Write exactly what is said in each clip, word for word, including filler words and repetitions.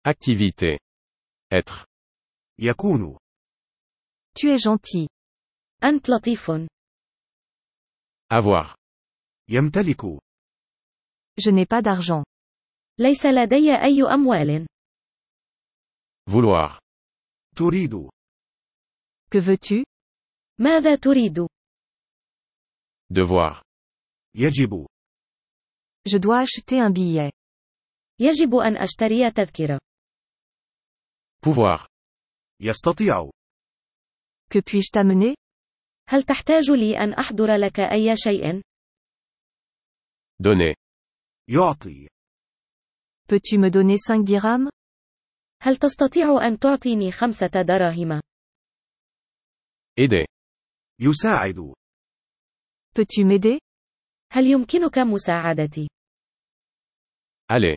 Activité. Être. يكون. Tu es gentil. أنت لطيف. Avoir. يمتلك. Je n'ai pas d'argent. ليس لدي أي أموال. Vouloir. تريد. Que veux-tu? ماذا تريد؟ Devoir. يجب. Je dois acheter un billet. يجب أن أشتري تذكرة. Pouvoir. يستطيع. Que puis-je t'amener? هل تحتاج لي أن أحضر لك أي شيء؟ Donner. يعطي. Peux-tu me donner cinq dirhams? هل تستطيع أن تعطيني خمسة دراهم؟ Aider. يساعد. Peux-tu m'aider? هل يمكنك مساعدتي؟ يذهب.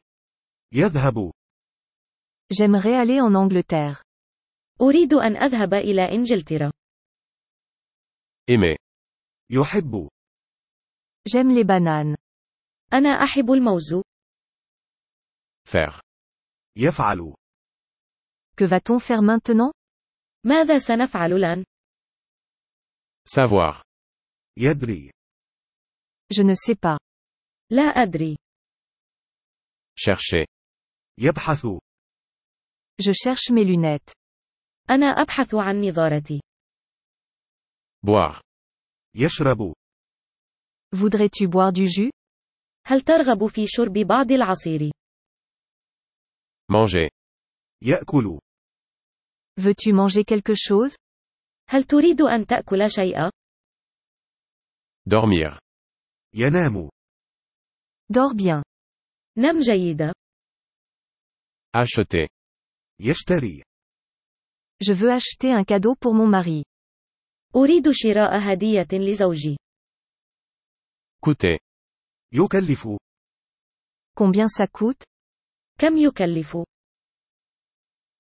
J'aimerais aller en Angleterre. أريد أن أذهب إلى إنجلترا. Aimer. يحب. J'aime les bananes. أنا أحب الموز. Faire. يفعل. Que va-t-on faire maintenant? ماذا سنفعل الآن؟ Savoir. يدري. Je ne sais pas. لا أدري. Chercher. يبحث. Je cherche mes lunettes. أنا أبحث عن نظارتي. Boire. يشرب. Voudrais-tu boire du jus? هل ترغب في شرب بعض العصير؟ Manger. يأكل. Veux-tu manger quelque chose? هل تريد أن تأكل شيئا؟ Dormir. ينام. Dors bien. نم جيدا. Acheter. يشتري. Je veux acheter un cadeau pour mon mari. أريد شراء هدية لزوجي. Coûter. يكلف. Combien ça coûte? كم يكلف؟